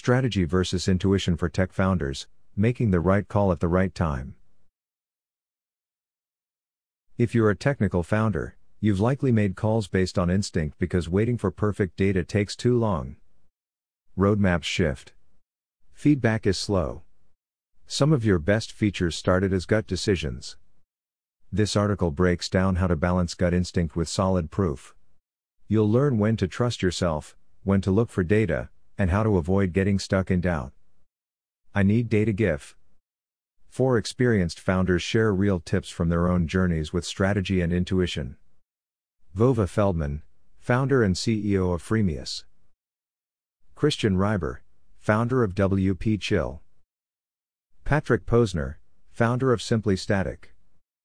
Strategy versus intuition for tech founders, making the right call at the right time. If you're a technical founder, you've likely made calls based on instinct because waiting for perfect data takes too long. Roadmaps shift. Feedback is slow. Some of your best features started as gut decisions. This article breaks down how to balance gut instinct with solid proof. You'll learn when to trust yourself, when to look for data, and how to avoid getting stuck in doubt. I need data GIF. 4 experienced founders share real tips from their own journeys with strategy and intuition. Vova Feldman, founder and CEO of Freemius. Christian Reiber, founder of WP Chill. Patrick Posner, founder of Simply Static.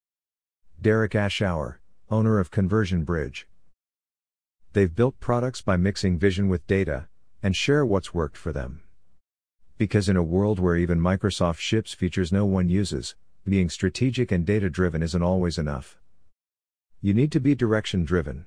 Derek Ashauer, owner of Conversion Bridge. They've built products by mixing vision with data, and share what's worked for them. Because in a world where even Microsoft ships features no one uses, being strategic and data-driven isn't always enough. You need to be direction-driven.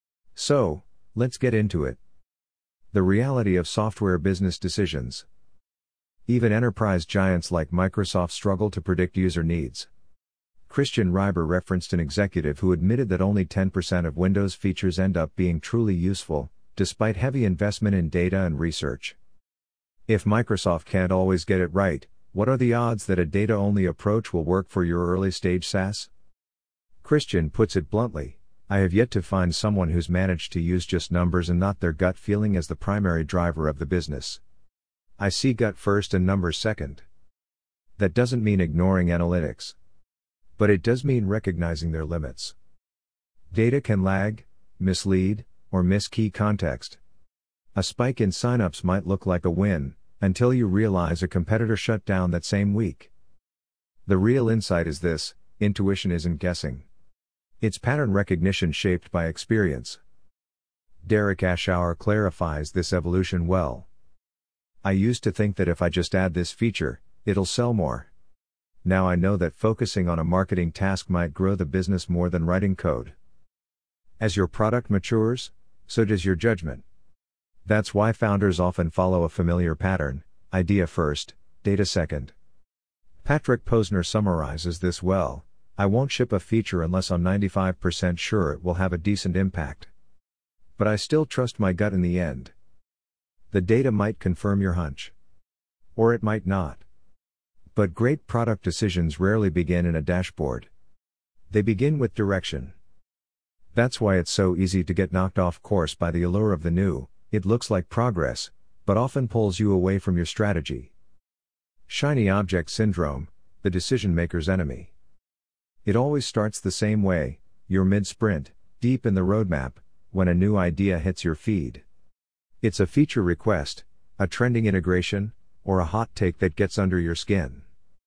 So, let's get into it. The reality of software business decisions. Even enterprise giants like Microsoft struggle to predict user needs. Christian Reiber referenced an executive who admitted that only 10% of Windows features end up being truly useful, despite heavy investment in data and research. If Microsoft can't always get it right, what are the odds that a data-only approach will work for your early-stage SaaS? Christian puts it bluntly, I have yet to find someone who's managed to use just numbers and not their gut feeling as the primary driver of the business. I see gut first and numbers second. That doesn't mean ignoring analytics. But it does mean recognizing their limits. Data can lag, mislead, or miss key context. A spike in signups might look like a win, until you realize a competitor shut down that same week. The real insight is this: intuition isn't guessing. It's pattern recognition shaped by experience. Derek Ashauer clarifies this evolution well. I used to think that if I just add this feature, it'll sell more. Now I know that focusing on a marketing task might grow the business more than writing code. As your product matures, so does your judgment. That's why founders often follow a familiar pattern: idea first, data second. Patrick Posner summarizes this well: I won't ship a feature unless I'm 95% sure it will have a decent impact. But I still trust my gut in the end. The data might confirm your hunch. Or it might not. But great product decisions rarely begin in a dashboard. They begin with direction. That's why it's so easy to get knocked off course by the allure of the new. It looks like progress, but often pulls you away from your strategy. Shiny object syndrome, the decision maker's enemy. It always starts the same way: you're mid-sprint, deep in the roadmap, when a new idea hits your feed. It's a feature request, a trending integration, or a hot take that gets under your skin.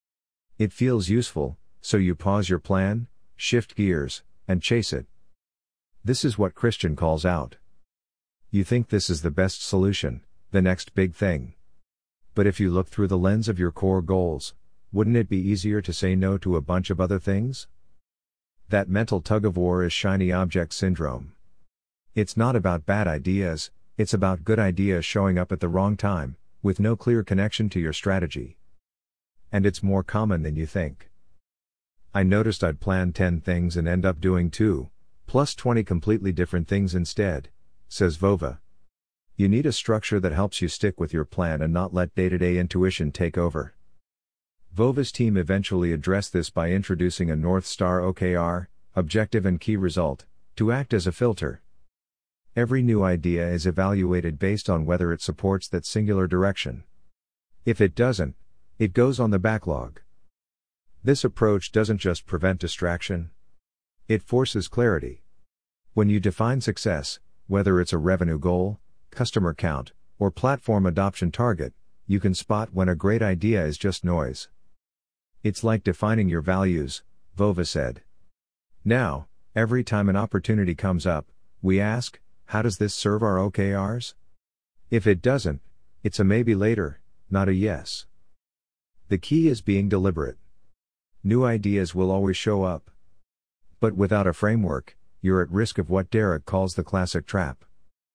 It feels useful, so you pause your plan, shift gears, and chase it. This is what Christian calls out. You think this is the best solution, the next big thing. But if you look through the lens of your core goals, wouldn't it be easier to say no to a bunch of other things? That mental tug-of-war is shiny object syndrome. It's not about bad ideas, it's about good ideas showing up at the wrong time, with no clear connection to your strategy. And it's more common than you think. I noticed I'd plan 10 things and end up doing 2, plus 20 completely different things instead, says Vova. You need a structure that helps you stick with your plan and not let day-to-day intuition take over. Vova's team eventually addressed this by introducing a North Star OKR, objective and key result, to act as a filter. Every new idea is evaluated based on whether it supports that singular direction. If it doesn't, it goes on the backlog. This approach doesn't just prevent distraction. It forces clarity. When you define success, whether it's a revenue goal, customer count, or platform adoption target, you can spot when a great idea is just noise. It's like defining your values, Vova said. Now, every time an opportunity comes up, we ask, how does this serve our OKRs? If it doesn't, it's a maybe later, not a yes. The key is being deliberate. New ideas will always show up. But without a framework, you're at risk of what Derek calls the classic trap.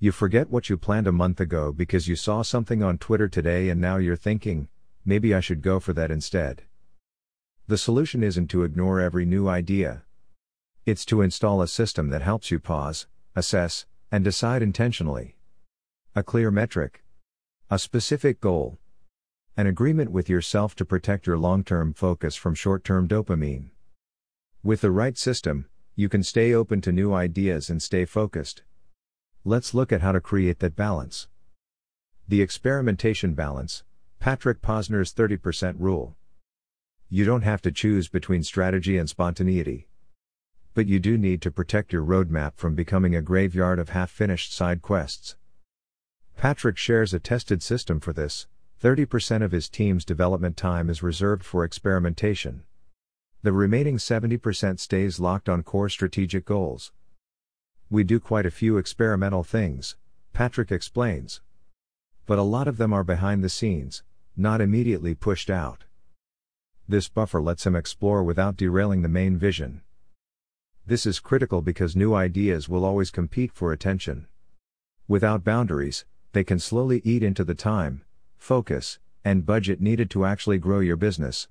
You forget what you planned a month ago because you saw something on Twitter today and now you're thinking, maybe I should go for that instead. The solution isn't to ignore every new idea. It's to install a system that helps you pause, assess, and decide intentionally. A clear metric. A specific goal. An agreement with yourself to protect your long-term focus from short-term dopamine. With the right system, you can stay open to new ideas and stay focused. Let's look at how to create that balance. The experimentation balance, Patrick Posner's 30% rule. You don't have to choose between strategy and spontaneity. But you do need to protect your roadmap from becoming a graveyard of half-finished side quests. Patrick shares a tested system for this. 30% of his team's development time is reserved for experimentation. The remaining 70% stays locked on core strategic goals. We do quite a few experimental things, Patrick explains. But a lot of them are behind the scenes, not immediately pushed out. This buffer lets him explore without derailing the main vision. This is critical because new ideas will always compete for attention. Without boundaries, they can slowly eat into the time, focus, and budget needed to actually grow your business.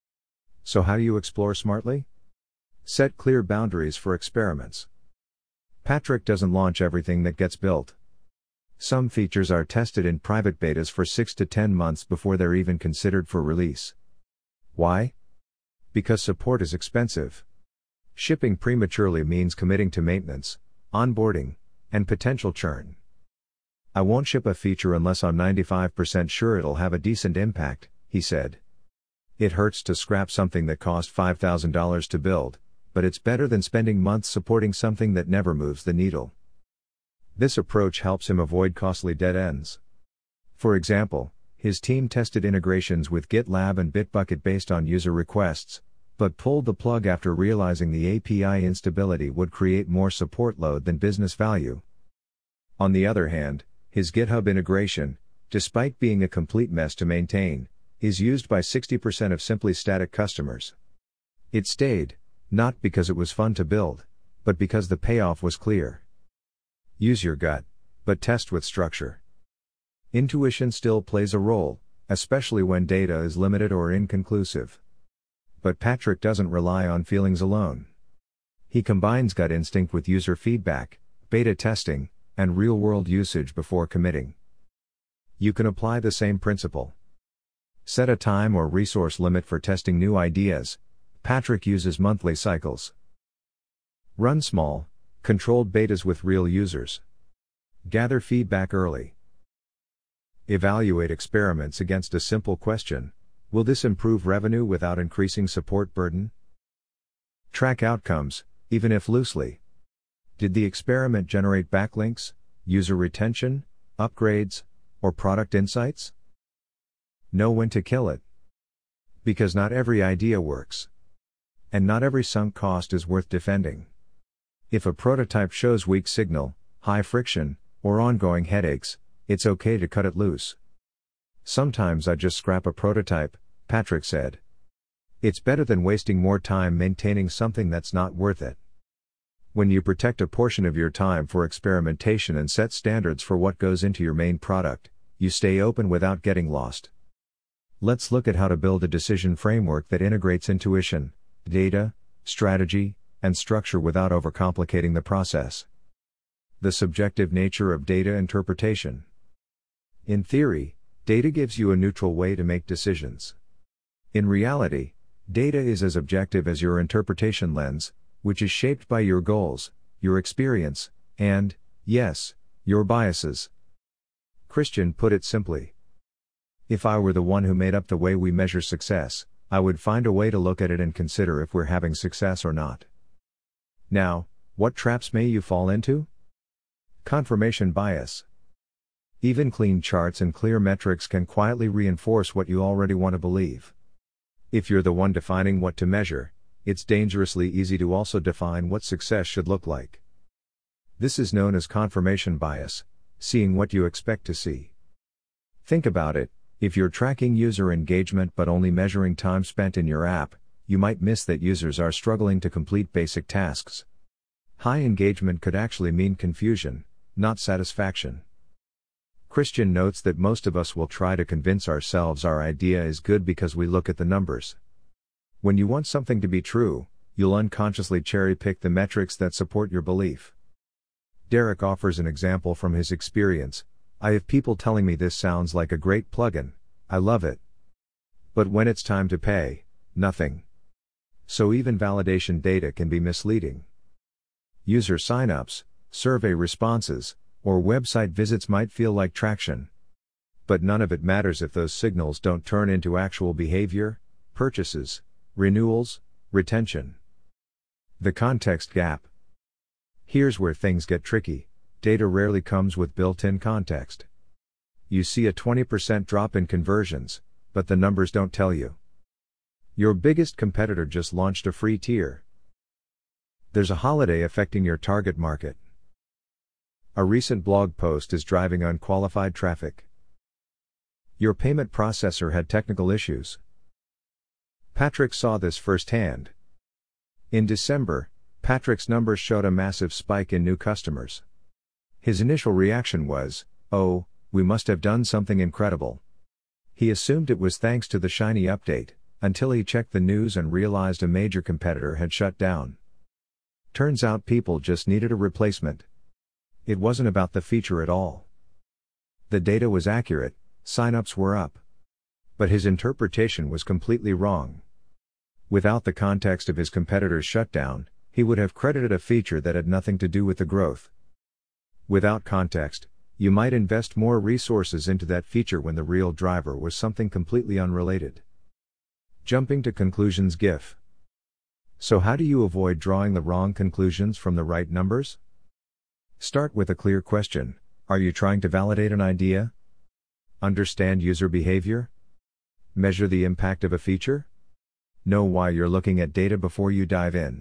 So how do you explore smartly? Set clear boundaries for experiments. Patrick doesn't launch everything that gets built. Some features are tested in private betas for 6 to 10 months before they're even considered for release. Why? Because support is expensive. Shipping prematurely means committing to maintenance, onboarding, and potential churn. I won't ship a feature unless I'm 95% sure it'll have a decent impact, he said. It hurts to scrap something that cost $5,000 to build, but it's better than spending months supporting something that never moves the needle. This approach helps him avoid costly dead ends. For example, his team tested integrations with GitLab and Bitbucket based on user requests, but pulled the plug after realizing the API instability would create more support load than business value. On the other hand, his GitHub integration, despite being a complete mess to maintain, is used by 60% of Simply Static customers. It stayed, not because it was fun to build, but because the payoff was clear. Use your gut, but test with structure. Intuition still plays a role, especially when data is limited or inconclusive. But Patrick doesn't rely on feelings alone. He combines gut instinct with user feedback, beta testing, and real-world usage before committing. You can apply the same principle. Set a time or resource limit for testing new ideas. Patrick uses monthly cycles. Run small, controlled betas with real users. Gather feedback early. Evaluate experiments against a simple question: will this improve revenue without increasing support burden? Track outcomes, even if loosely. Did the experiment generate backlinks, user retention, upgrades, or product insights? Know when to kill it. Because not every idea works. And not every sunk cost is worth defending. If a prototype shows weak signal, high friction, or ongoing headaches, it's okay to cut it loose. Sometimes I just scrap a prototype, Patrick said. It's better than wasting more time maintaining something that's not worth it. When you protect a portion of your time for experimentation and set standards for what goes into your main product, you stay open without getting lost. Let's look at how to build a decision framework that integrates intuition, data, strategy, and structure without overcomplicating the process. The subjective nature of data interpretation. In theory, data gives you a neutral way to make decisions. In reality, data is as objective as your interpretation lens, which is shaped by your goals, your experience, and, yes, your biases. Christian put it simply. If I were the one who made up the way we measure success, I would find a way to look at it and consider if we're having success or not. Now, what traps may you fall into? Confirmation bias. Even clean charts and clear metrics can quietly reinforce what you already want to believe. If you're the one defining what to measure, it's dangerously easy to also define what success should look like. This is known as confirmation bias, seeing what you expect to see. Think about it, if you're tracking user engagement but only measuring time spent in your app, you might miss that users are struggling to complete basic tasks. High engagement could actually mean confusion, not satisfaction. Christian notes that most of us will try to convince ourselves our idea is good because we look at the numbers. When you want something to be true, you'll unconsciously cherry-pick the metrics that support your belief. Derek offers an example from his experience. I have people telling me this sounds like a great plugin, I love it. But when it's time to pay, nothing. So even validation data can be misleading. User signups, survey responses, or website visits might feel like traction. But none of it matters if those signals don't turn into actual behavior, purchases, renewals, retention. The context gap. Here's where things get tricky. Data rarely comes with built-in context. You see a 20% drop in conversions, but the numbers don't tell you. Your biggest competitor just launched a free tier. There's a holiday affecting your target market. A recent blog post is driving unqualified traffic. Your payment processor had technical issues. Patrick saw this firsthand. In December, Patrick's numbers showed a massive spike in new customers. His initial reaction was, "Oh, we must have done something incredible." He assumed it was thanks to the shiny update, until he checked the news and realized a major competitor had shut down. Turns out people just needed a replacement. It wasn't about the feature at all. The data was accurate, signups were up. But his interpretation was completely wrong. Without the context of his competitor's shutdown, he would have credited a feature that had nothing to do with the growth. Without context, you might invest more resources into that feature when the real driver was something completely unrelated. Jumping to conclusions GIF. So how do you avoid drawing the wrong conclusions from the right numbers? Start with a clear question. Are you trying to validate an idea? Understand user behavior? Measure the impact of a feature? Know why you're looking at data before you dive in.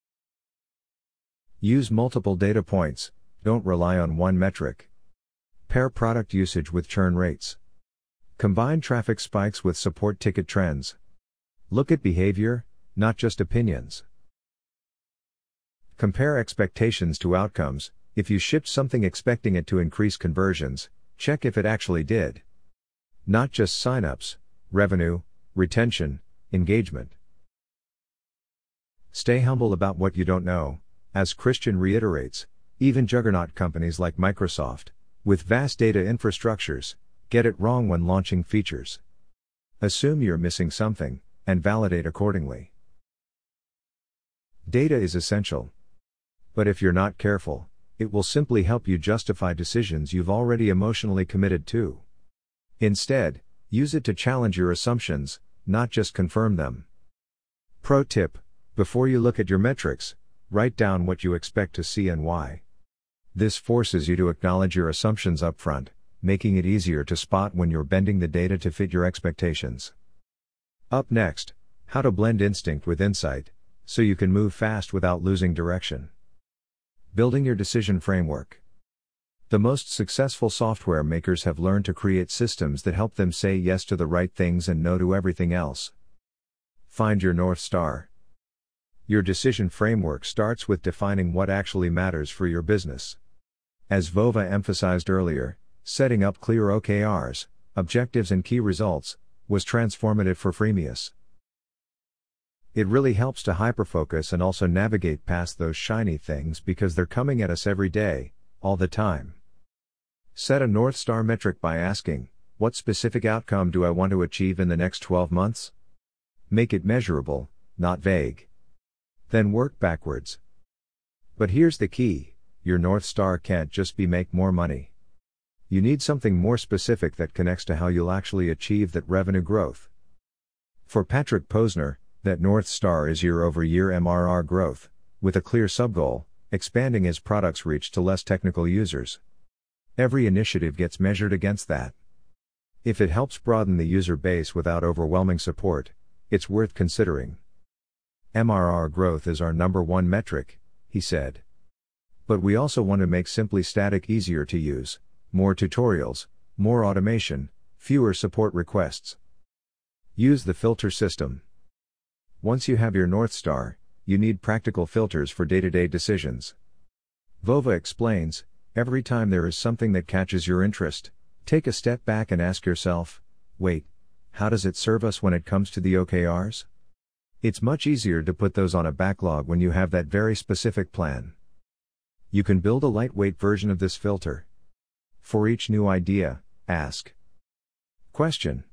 Use multiple data points, don't rely on one metric. Pair product usage with churn rates. Combine traffic spikes with support ticket trends. Look at behavior, not just opinions. Compare expectations to outcomes. If you shipped something expecting it to increase conversions, check if it actually did. Not just signups, revenue, retention, engagement. Stay humble about what you don't know. As Christian reiterates, even juggernaut companies like Microsoft, with vast data infrastructures, get it wrong when launching features. Assume you're missing something, and validate accordingly. Data is essential. But if you're not careful, it will simply help you justify decisions you've already emotionally committed to. Instead, use it to challenge your assumptions, not just confirm them. Pro tip: before you look at your metrics, write down what you expect to see and why. This forces you to acknowledge your assumptions up front, making it easier to spot when you're bending the data to fit your expectations. Up next, how to blend instinct with insight, so you can move fast without losing direction. Building your decision framework. The most successful software makers have learned to create systems that help them say yes to the right things and no to everything else. Find your North Star. Your decision framework starts with defining what actually matters for your business. As Vova emphasized earlier, setting up clear OKRs, objectives and key results, was transformative for Freemius. It really helps to hyperfocus and also navigate past those shiny things because they're coming at us every day, all the time. Set a North Star metric by asking, what specific outcome do I want to achieve in the next 12 months? Make it measurable, not vague. Then work backwards. But here's the key, your North Star can't just be make more money. You need something more specific that connects to how you'll actually achieve that revenue growth. For Patrick Posner, that North Star is year-over-year MRR growth, with a clear subgoal, expanding his product's reach to less technical users. Every initiative gets measured against that. If it helps broaden the user base without overwhelming support, it's worth considering. MRR growth is our number one metric, he said. But we also want to make Simply Static easier to use, more tutorials, more automation, fewer support requests. Use the filter system. Once you have your North Star, you need practical filters for day-to-day decisions. Vova explains, Every time there is something that catches your interest, take a step back and ask yourself, wait, how does it serve us when it comes to the OKRs? It's much easier to put those on a backlog when you have that very specific plan. You can build a lightweight version of this filter. For each new idea, ask. Question.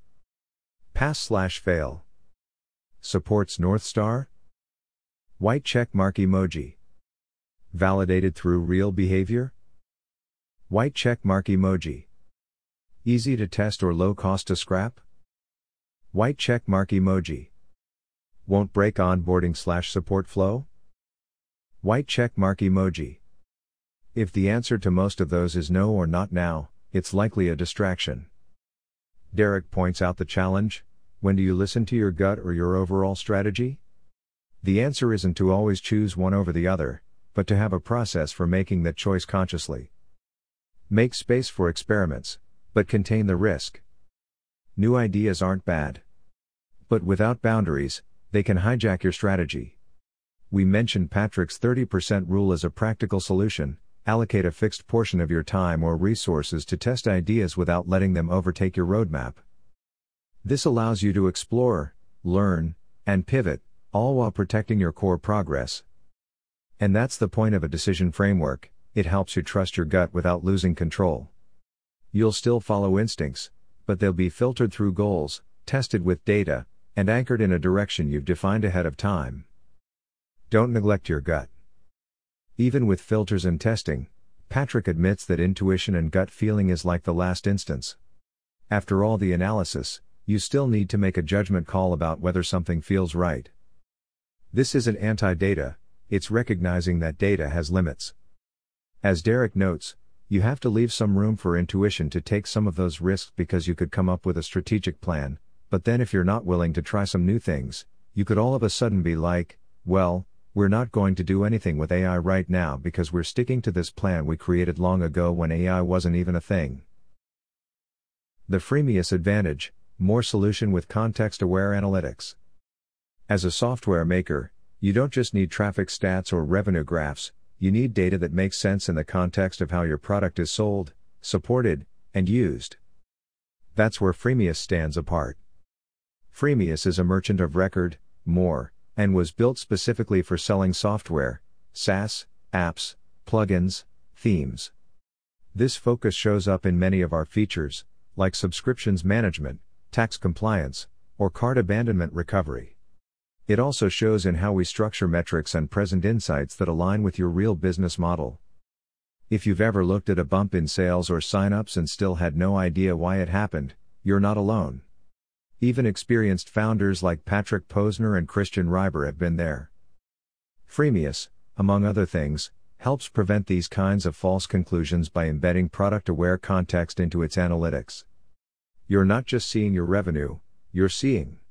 Pass/fail. Supports North Star? White check mark emoji. Validated through real behavior? White check mark emoji. Easy to test or low cost to scrap? White check mark emoji. Won't break onboarding/support flow? White check mark emoji. If the answer to most of those is no or not now, it's likely a distraction. Derek points out the challenge: when do you listen to your gut or your overall strategy? The answer isn't to always choose one over the other, but to have a process for making that choice consciously. Make space for experiments, but contain the risk. New ideas aren't bad. But without boundaries, they can hijack your strategy. We mentioned Patrick's 30% rule as a practical solution: allocate a fixed portion of your time or resources to test ideas without letting them overtake your roadmap. This allows you to explore, learn, and pivot, all while protecting your core progress. And that's the point of a decision framework: it helps you trust your gut without losing control. You'll still follow instincts, but they'll be filtered through goals, tested with data, and anchored in a direction you've defined ahead of time. Don't neglect your gut. Even with filters and testing, Patrick admits that intuition and gut feeling is like the last instance. After all the analysis, you still need to make a judgment call about whether something feels right. This isn't anti-data, it's recognizing that data has limits. As Derek notes, you have to leave some room for intuition to take some of those risks, because you could come up with a strategic plan, but then if you're not willing to try some new things, you could all of a sudden be like, well, we're not going to do anything with AI right now because we're sticking to this plan we created long ago when AI wasn't even a thing. The Freemius advantage: more solution with context-aware analytics. As a software maker, you don't just need traffic stats or revenue graphs, you need data that makes sense in the context of how your product is sold, supported, and used. That's where Freemius stands apart. Freemius is a merchant of record, more, and was built specifically for selling software, SaaS, apps, plugins, themes. This focus shows up in many of our features, like subscriptions management, tax compliance, or cart abandonment recovery. It also shows in how we structure metrics and present insights that align with your real business model. If you've ever looked at a bump in sales or sign-ups and still had no idea why it happened, you're not alone. Even experienced founders like Patrick Posner and Christian Reiber have been there. Freemius, among other things, helps prevent these kinds of false conclusions by embedding product-aware context into its analytics. You're not just seeing your revenue, you're seeing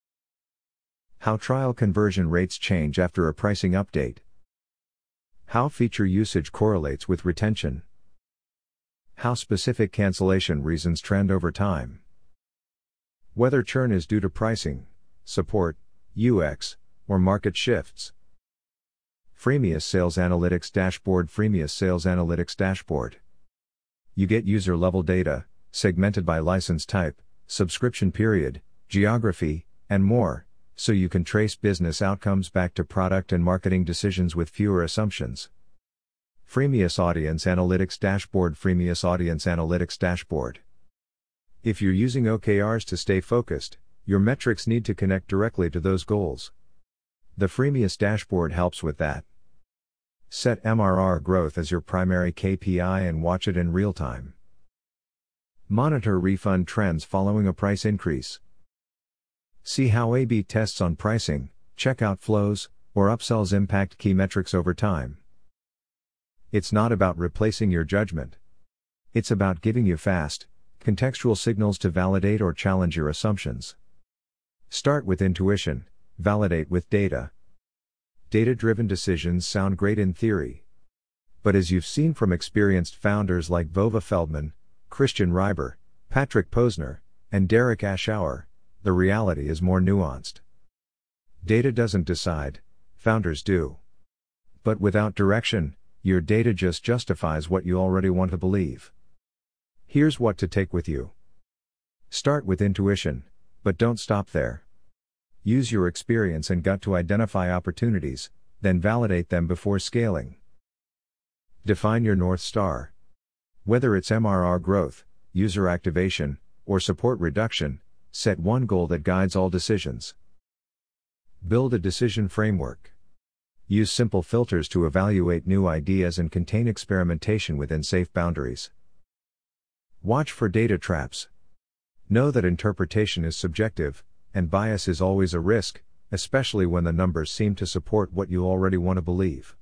how trial conversion rates change after a pricing update, how feature usage correlates with retention, how specific cancellation reasons trend over time, whether churn is due to pricing, support, UX, or market shifts. Freemius Sales Analytics Dashboard. Freemius Sales Analytics Dashboard. You get user-level data, segmented by license type, subscription period, geography, and more, so you can trace business outcomes back to product and marketing decisions with fewer assumptions. Freemius Audience Analytics Dashboard. Freemius Audience Analytics Dashboard. If you're using OKRs to stay focused, your metrics need to connect directly to those goals. The Freemius dashboard helps with that. Set MRR growth as your primary KPI and watch it in real time. Monitor refund trends following a price increase. See how A/B tests on pricing, checkout flows, or upsells impact key metrics over time. It's not about replacing your judgment. It's about giving you fast, contextual signals to validate or challenge your assumptions. Start with intuition, validate with data. Data-driven decisions sound great in theory. But as you've seen from experienced founders like Vova Feldman, Christian Reiber, Patrick Posner, and Derek Ashauer, the reality is more nuanced. Data doesn't decide, founders do. But without direction, Your data just justifies what you already want to believe. Here's what to take with you. Start with intuition, but don't stop there. Use your experience and gut to identify opportunities, then validate them before scaling. Define your North Star. Whether it's MRR growth, user activation, or support reduction, set one goal that guides all decisions. Build a decision framework. Use simple filters to evaluate new ideas and contain experimentation within safe boundaries. Watch for data traps. Know that interpretation is subjective, and bias is always a risk, especially when the numbers seem to support what you already want to believe.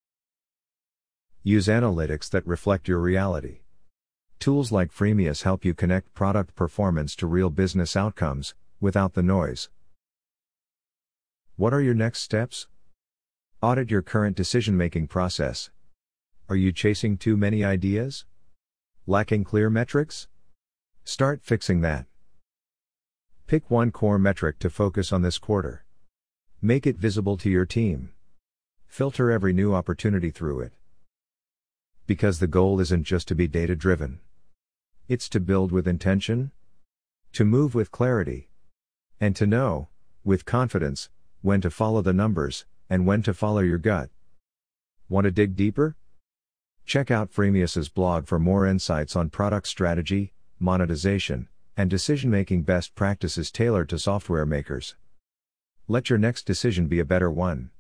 Use analytics that reflect your reality. Tools like Freemius help you connect product performance to real business outcomes, without the noise. What are your next steps? Audit your current decision-making process. Are you chasing too many ideas? Lacking clear metrics? Start fixing that. Pick one core metric to focus on this quarter. Make it visible to your team. Filter every new opportunity through it. Because the goal isn't just to be data-driven. It's to build with intention, to move with clarity, and to know, with confidence, when to follow the numbers, and when to follow your gut. Want to dig deeper? Check out Freemius's blog for more insights on product strategy, monetization, and decision-making best practices tailored to software makers. Let your next decision be a better one.